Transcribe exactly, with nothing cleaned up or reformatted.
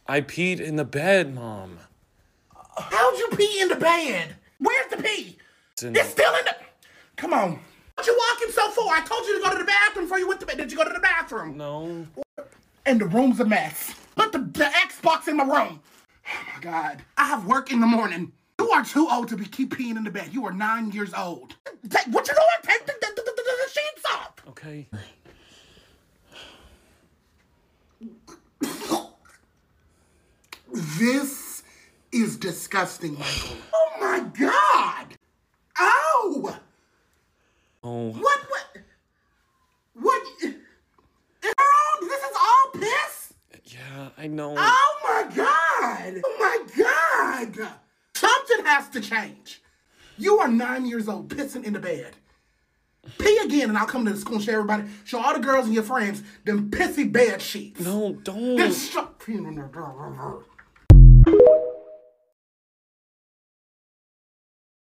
I peed in the bed, Mom. How'd you pee in the bed? Where's the pee? It's, in it's still in the... Come on. What you walking so for? I told you to go to the bathroom before you went to bed. Did you go to the bathroom? No. And the room's a mess. Put the, the Xbox in my room. Oh, my God. I have work in the morning. You are too old to be keep peeing in the bed. You are nine years old. Take, what you doing? Take the, the, the, the, the sheets off. Okay. This is disgusting, Michael. Oh, my God. Ow. Oh. What? What? What? Earl, this is all piss? Yeah, I know. Oh, my God. Oh, my God. Something has to change. You are nine years old, pissing in the bed. Pee again, and I'll come to the school and show everybody, show all the girls and your friends them pissy bed sheets. No, don't. Then stop peeing in the